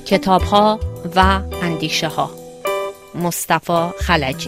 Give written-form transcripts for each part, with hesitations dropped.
کتاب‌ها و اندیشه‌ها. مصطفی خلجی.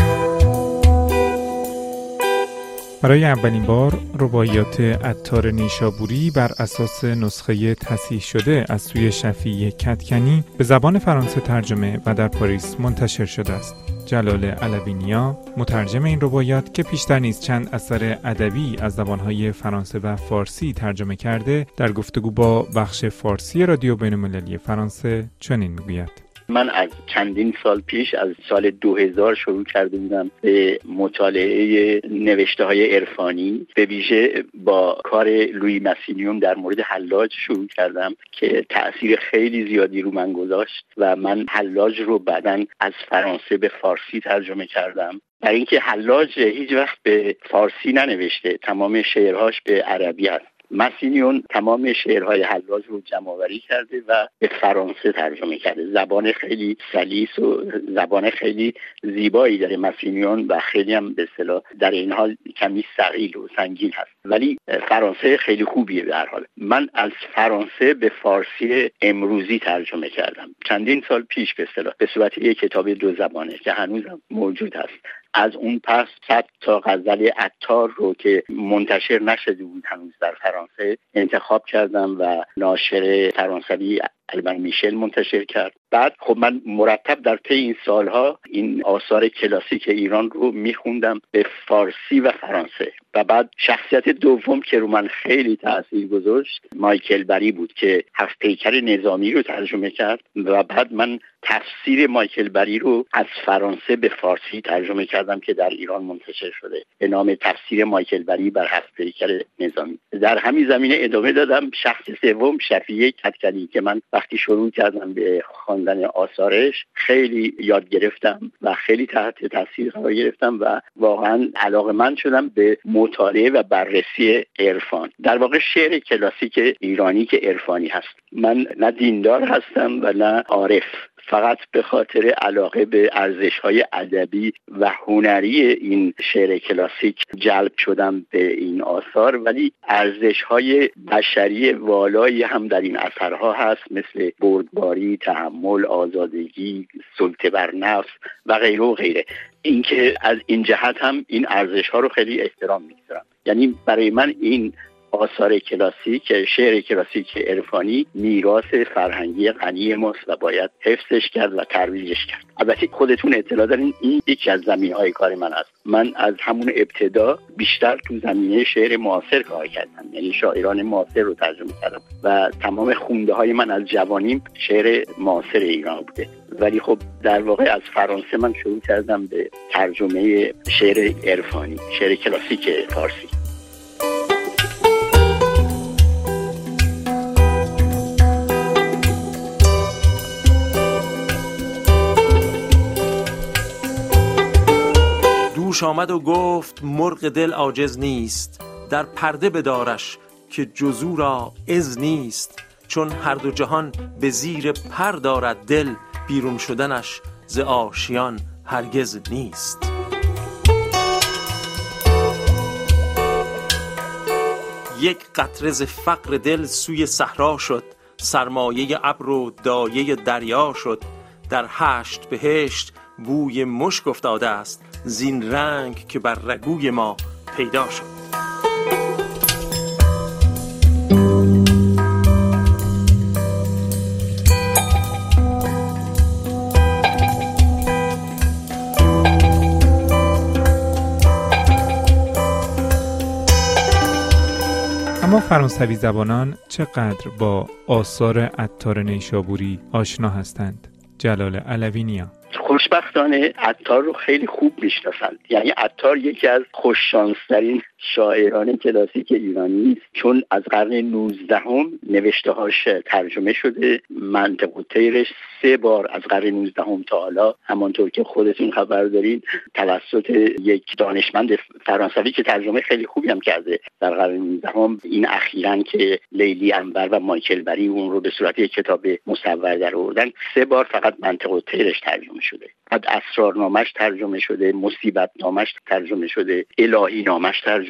برای اولین بار رباعیات عطار نیشابوری بر اساس نسخه تصحیح شده از سوی شفیع کدکنی به زبان فرانسه ترجمه و در پاریس منتشر شده است. جلال علوی‌نیا مترجم این رباعیات که پیشتر نیز چند اثر ادبی از زبانهای فرانسه و فارسی ترجمه کرده، در گفتگو با بخش فارسی رادیو بین‌المللی فرانسه چنین میگوید: من از چندین سال پیش، از سال 2000 شروع کرده بودم به مطالعه نوشته‌های عرفانی، به ویژه با کار لویی ماسینیون در مورد حلاج شروع کردم که تأثیر خیلی زیادی رو من گذاشت و من حلاج رو بعداً از فرانسه به فارسی ترجمه کردم. برای اینکه حلاج هیچ وقت به فارسی ننوشته، تمام شعرهاش به عربی است. ماسینیون تمام شعرهای حلاج رو جمع‌آوری کرده و به فرانسه ترجمه کرده. زبان خیلی سلیس و زبان خیلی زیبایی داره ماسینیون و خیلی هم به اصطلاح در این حال کمی ثقیل و سنگین هست، ولی فرانسه خیلی خوبیه. به هر حال من از فرانسه به فارسی امروزی ترجمه کردم چندین سال پیش، به اصطلاح به صورت یک کتاب 2 زبانه که هنوز موجود هست. از اون پس 100 تا غزل عطار رو که منتشر نشده بود هنوز در فرانسه انتخاب کردم و ناشر فرانسوی البن میشل منتشر کرد. بعد خب من مرتب در طی این سالها این آثار کلاسیک ایران رو میخوندم به فارسی و فرانسه. و بعد شخصیت دوم که رو من خیلی تأثیر گذاشت مایکل بری بود که 7 پیکر نظامی رو ترجمه کرد و بعد من تفسیر مایکل بری رو از فرانسه به فارسی ترجمه کردم که در ایران منتشر شده به نام تفسیر مایکل بری بر 7 پیکر نظامی. در همین زمینه ادامه دادم. شخص سوم شفیع کدکنی که من وقتی شروع کردم به خواندن آثارش خیلی یاد گرفتم و خیلی تحت تاثیر قرار گرفتم و واقعا علاقه‌مند شدم به مطالعه و بررسی عرفان. در واقع شعر کلاسیک ایرانی که عرفانی هست. من نه دیندار هستم و نه عارف، فقط به خاطر علاقه به ارزش‌های ادبی و هنری این شعر کلاسیک جلب شدم به این آثار، ولی ارزش‌های بشری والایی هم در این اثرها هست، مثل بردباری، تحمل، آزادگی، سلطه بر نفس و غیره و غیره. اینکه از این جهت هم این ارزش‌ها رو خیلی احترام می‌گذارم. یعنی برای من این آثار کلاسیک، شعر کلاسیک عرفانی میراث فرهنگی غنی ماست و باید حفظش کرد و ترویجش کرد. البته خودتون اطلاع دارین این یکی از زمینه‌های کار من است. من از همون ابتدا بیشتر تو زمینه شعر معاصر کار کردم، یعنی شاعران معاصر رو ترجمه کردم و تمام خونده‌های من از جوانیم شعر معاصر ایران بوده. ولی خب در واقع از فرانسه من شروع کردم به ترجمه شعر عرفانی، شعر کلاسیک فارسی. دوش آمد و گفت مرغ دل عاجز نیست، در پرده بدارش که جزو را عز نیست. چون هر دو جهان به زیر پر دارد دل، بیرون شدنش ز آشیان هرگز نیست. یک قطره ز فقر دل سوی صحرا شد، سرمایه ابر و دایه دریا شد. در 8 بهشت بوی مشک افتاده است، زین رنگ که بر رگوی ما پیدا شد. اما فرانسوی زبانان چقدر با آثار عطار نیشابوری آشنا هستند؟ جلال علوی‌نیا. خوشبختانه عطار رو خیلی خوب میشناسند. یعنی عطار یکی از خوششانس‌ترین شاعران کلاسیک ایرانی است، چون از قرن 19 نوشته‌هاش ترجمه شده. منطق الطیرش 3 بار از قرن 19 تا حالا، همانطور که خودتون خبر دارین، توسط یک دانشمند فرانسوی که ترجمه خیلی خوبی هم کرده در قرن 19، این اخیراً که لیلی انور و مایکل بری اون رو به صورت یک کتاب مصور درآوردن، 3 بار فقط منطق الطیرش ترجمه شده. بعد اسرارنامه‌اش ترجمه شده، مصیبت نامش ترجمه شده، الهی نامش ترجمه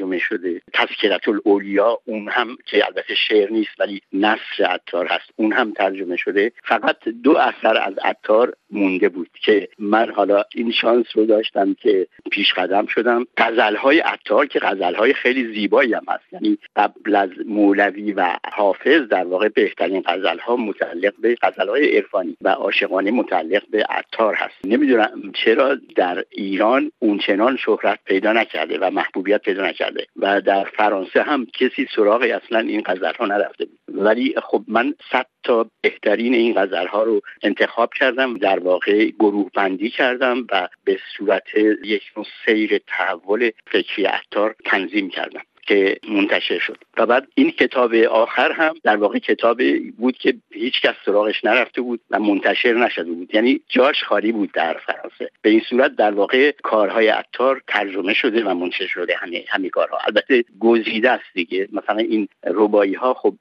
ترجمه شده. تذکرة الاولیا اون هم که البته شعر نیست ولی نثر عطار هست، اون هم ترجمه شده. فقط 2 اثر از عطار مونده بود که من حالا این شانس رو داشتم که پیش قدم شدم. غزل‌های عطار که غزل‌های خیلی زیبایی هم هست، یعنی قبل از مولوی و حافظ در واقع بهترین غزل‌ها متعلق به غزل‌های عرفانی و عاشقانه متعلق به عطار هست. نمیدونم چرا در ایران اونچنان شهرت پیدا نکرده و محبوبیت پیدا نکرده و در فرانسه هم کسی سراغ اصلا این غزل‌ها نرفته بود. ولی خب من 100 تا بهترین این غزل‌ها رو انتخاب کردم، در واقع گروه بندی کردم و به صورت یک نوع سیر تحول فکری عطار تنظیم کردم که منتشر شد. و بعد این کتاب آخر هم در واقع کتابی بود که هیچ کس سراغش نرفته بود و منتشر نشده بود، یعنی جاش خالی بود در فرانسه. به این صورت در واقع کارهای عطار ترجمه شده و منتشر شده. همین کارها البته گزیده است دیگه. مثلا این رباعی ها خب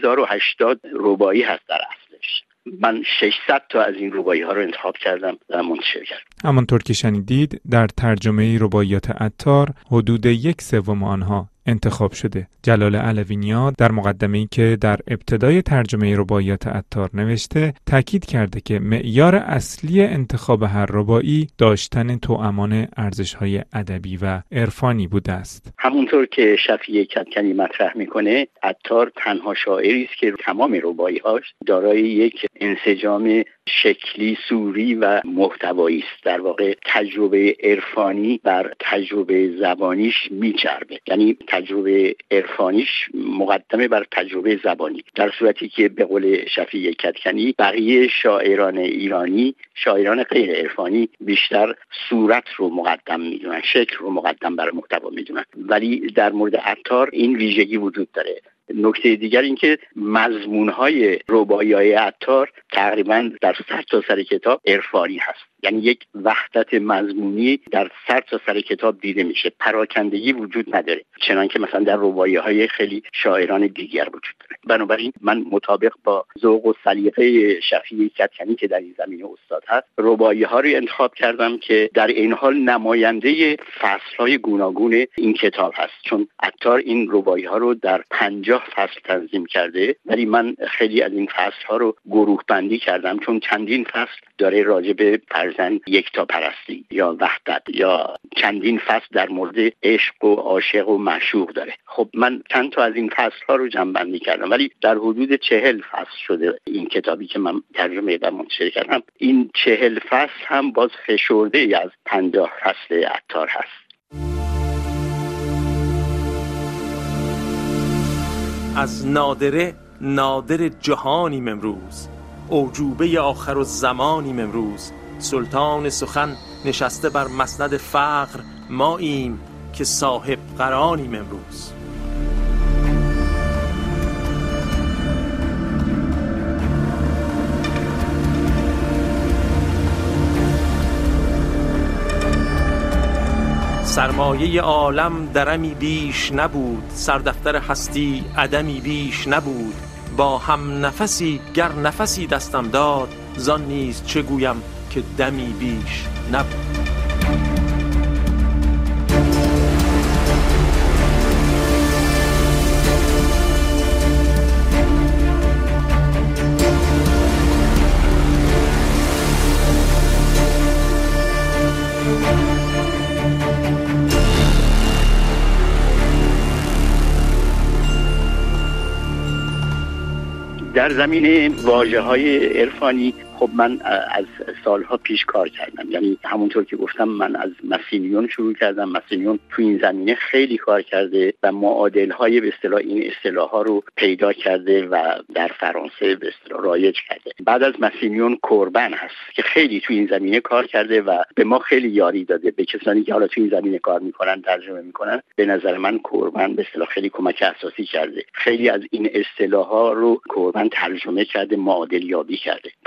2080 رباعی هست در اصلش. من 600 تا از این رباعی ها رو انتخاب کردم و منتشر کردم. همانطور که شنیدید در ترجمه رباعیات عطار حدود 1/3 آنها انتخاب شده. جلال علوی‌نیا در مقدمه‌ای که در ابتدای ترجمه رباعیات عطار نوشته تاکید کرده که معیار اصلی انتخاب هر رباعی داشتن توامان ارزش‌های ادبی و عرفانی بوده است. همونطور که شفیع کدکنی مطرح میکنه، عطار تنها شاعری است که تمام رباعی‌هاش دارای یک انسجام شکلی، صوری و محتوایی است. در واقع تجربه عرفانی بر تجربه زبانیش میچربه، یعنی تجربه عرفانیش مقدمه بر تجربه زبانی، در صورتی که به قول شفیع کدکنی بقیه شاعران ایرانی، شاعران غیر عرفانی، بیشتر صورت رو مقدم میدونن، شکل رو مقدم بر محتوا میدونن. ولی در مورد عطار این ویژگی وجود داره. نکته دیگر این که مضمون‌های رباعی‌های عطار تقریباً در سر تا سر کتاب عرفانی هست، یعنی یک وحدت مضمونی در سر تا سر کتاب دیده میشه، پراکندگی وجود نداره، چنانکه مثلا در رباعی‌های خیلی شاعران دیگر وجود داره. بنابراین من مطابق با ذوق و سلیقه شفیع کدکنی که در این زمینه استاد هست، رباعی‌ها رو انتخاب کردم که در این حال نماینده فصل‌های گوناگون این کتاب هست، چون عطار این رباعی‌ها رو در 50 فصل تنظیم کرده، ولی من خیلی از این فصل‌ها رو گروه بندی کردم، چون چندین فصل داره راجع به فرزند یکتاپرستی یا وحدت، یا چندین فصل در مورد عشق و عاشق و معشوق داره. خب من چند تا از این فصل‌ها رو جمع بندی کردم، ولی در حدود 40 فصل شده این کتابی که من ترجمه و منتشر کردم. این 40 فصل هم باز فشرده از 50 فصل عطار هست. از نادر جهانیم امروز، اعجوبه آخر و زمانیم امروز. سلطان سخن نشسته بر مسند فقر، ماییم که صاحب قرانیم امروز. سرمایه عالم درمی بیش نبود، سردفتر هستی عدمی بیش نبود. با هم نفسی گر نفسی دستم داد، زان نیز چه گویم که دمی بیش نبود. در زمینه واژه‌های عرفانی خب من از سالها پیش کار کردم، یعنی همونطور که گفتم من از مسینیون شروع کردم. مسینیون تو این زمینه خیلی کار کرده و معادل‌های به اصطلاح این اصطلاح‌ها رو پیدا کرده و در فرانسه به اصطلاح رایج کرده. بعد از مسینیون کوربن هست که خیلی تو این زمینه کار کرده و به ما خیلی یاری داده، به کسانی که حالا تو این زمینه کار میکنن، ترجمه میکنن. به نظر من کوربن به اصطلاح خیلی کمک اساسی کرده. خیلی از این اصطلاح‌ها رو کوربن ترجمه کرده، معادل یابی کرده. بنابراین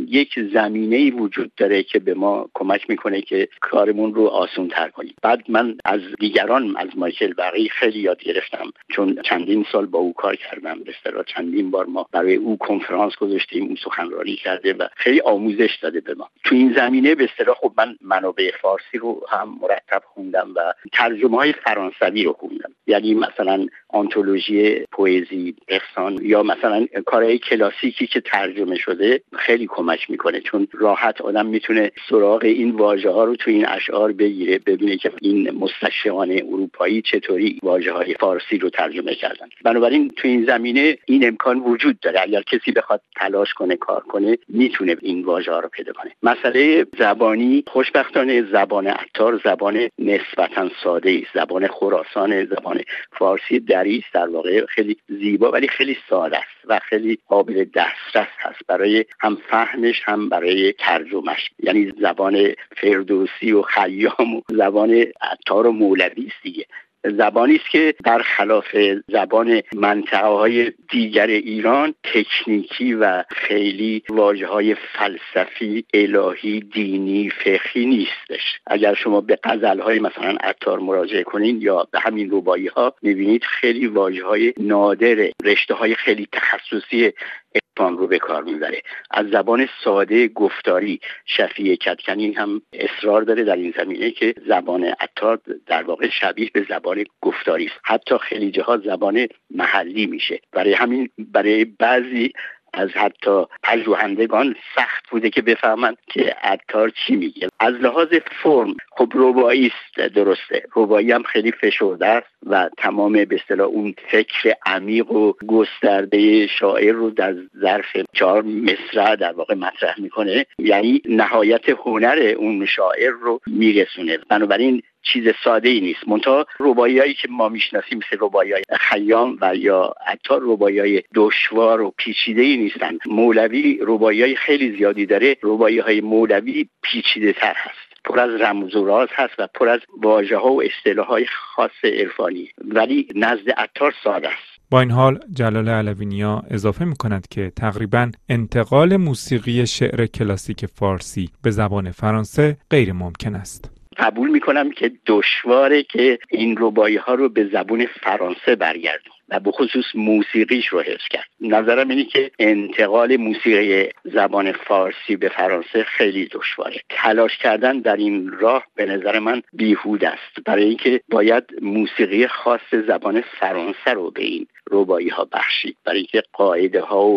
یک زمینه‌ای وجود داره که به ما کمک میکنه که کارمون رو آسان‌تر کنیم. بعد من از دیگران، از مایکل بقی خیلی یاد گرفتم، چون چندین سال با او کار کردم. به اصطلاح چندین بار ما برای او کنفرانس گذاشتیم، او سخنرانی کرده و خیلی آموزش داده به ما. تو این زمینه به اصطلاح خب من منابع فارسی رو هم مرتب خوندم و ترجمه‌های فرانسوی رو خوندم. یعنی مثلا آنتولوژی پویزی، افسان یا مثلا کارهای کلاسیکی که ترجمه شده خیلی کمک میکنه، چون راحت آدم میتونه سراغ این واژه‌ها رو تو این اشعار بگیره، ببینه که این مستشرقان اروپایی چطوری واژه‌های فارسی رو ترجمه کردن. بنابراین تو این زمینه این امکان وجود داره، اگر کسی بخواد تلاش کنه، کار کنه، میتونه این واژه‌ها رو پیدا کنه. مسئله زبانی، خوشبختانه زبان عطار زبان نسبتاً ساده است. زبان خراسان، زبان فارسی دریست، در واقع خیلی زیبا ولی خیلی ساده است و خیلی قابل دسترس هست برای هم فهمش هم برای ترجمهش. یعنی زبان فردوسی و خیام و زبان عطار و مولوی است دیگه. زبانی است که برخلاف زبان منطقه‌های دیگر ایران تکنیکی و خیلی واژه‌های فلسفی، الهی، دینی، فقهی نیستش. اگر شما به غزل‌های مثلا عطار مراجعه کنین یا به همین رباعی‌ها می‌بینید خیلی واژه‌های نادر، رشته‌های خیلی تخصصی عرفان رو به کار میبره. از زبان ساده گفتاری شفیع کدکنی هم اصرار داره در این زمینه که زبان عطار در واقع شبیه به زبان گفتاری است، حتی خیلی جاها زبان محلی میشه. برای همین برای بعضی از حتی پژوهندگان سخت بوده که بفهمند که عطار چی میگه. از لحاظ فرم خب رباعی است، درسته، رباعی هم خیلی فشرده است و تمام به اصطلاح اون فکر عمیق و گسترده شاعر رو در ظرف 4 مصرع در واقع مطرح میکنه، یعنی نهایت هنر اون شاعر رو میرسونه. بنابراین چیز ساده ای نیست. منتها رباعیایی که ما میشناسیم مثل رباعیای خیام و یا عطار رباعیای دشوار و پیچیده ای نیستن. مولوی رباعیای خیلی زیادی داره. رباعیای مولوی پیچیده تر هست، پر از رمز و راز هست و پر از واژه‌ها و اصطلاحات خاص عرفانی، ولی نزد عطار ساده است. با این حال جلال علوی‌نیا اضافه می‌کند که تقریباً انتقال موسیقی شعر کلاسیک فارسی به زبان فرانسه غیر ممکن است. قبول میکنم که دشواره که این رباعی ها رو به زبان فرانسه برگردون و به خصوص موسیقیش رو حفظ کرد. نظرم اینه که انتقال موسیقی زبان فارسی به فرانسه خیلی دشواره. تلاش کردن در این راه به نظر من بیهوده است، برای اینکه باید موسیقی خاص زبان فرانسه رو به این رباعی ها بخشید، برای اینکه قاعده های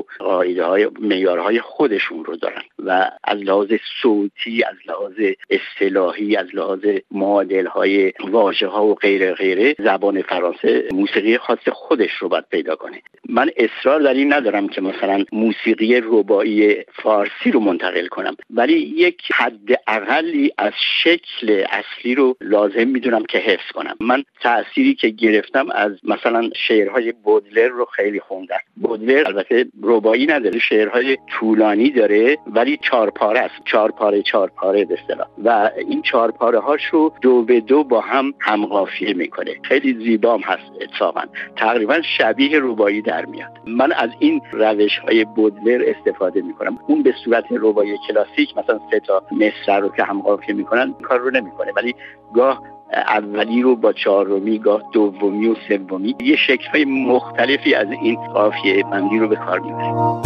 معیارهای خودشون رو دارن و از لحاظ صوتی، از لحاظ اصطلاحی، از لحاظ معادل های واژه ها و غیره زبان فرانسه موسیقی خاص خودش رو باید پیدا کنه. من اصرار در این ندارم که مثلا موسیقی رباعی فارسی رو منتقل کنم، ولی یک حد اقلی از شکل اصلی رو لازم میدونم که حفظ کنم. من تأثیری که گرفتم از مثلا شعرهای بودلر رو خیلی خوندم. بودلر البته رباعی نداره، شعرهای طولانی داره ولی 4 پاره است، 4 پاره به اصطلاح، و این 4 پاره هاش رو 2 به 2 با هم قافیه میکنه. خیلی زیبام هست اتفاقا، تقریبا شبیه رباعی در میاد. من از این روش های بودلر استفاده میکنم. اون به صورت رباعی کلاسیک مثلا 3 تا مصرع رو که هم قافیه میکنن کار رو نمیکنه، ولی گاه اولی رو با 4می، گاه دومی و سومی، یه شکل‌های مختلفی از این قافیه بندی رو به کار میبره.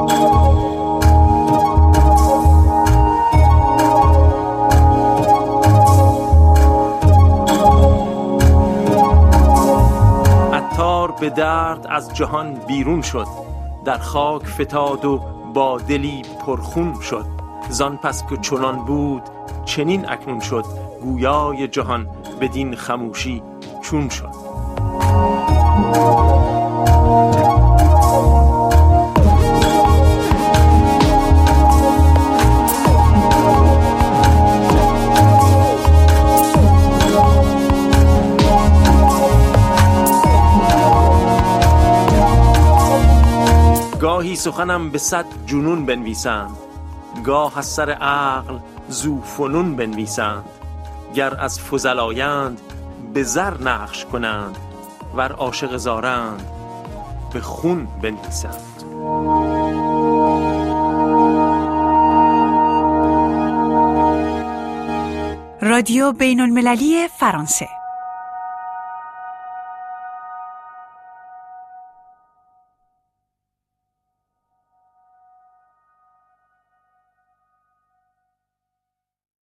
عطار به درد از جهان بیرون شد، در خاک فتاد و با دلی پرخون شد. زان پس که چنان بود چنین اکنون شد، گویای جهان بدین خموشی چون شد. گاهی سخنم به 100 جنون بنویسند، گاه از سر عقل ذو فنون بنویسند. گر از فضلایند به زر نقش کنند، ور عاشق زارند به خون بنویسند. رادیو بین المللی فرانسه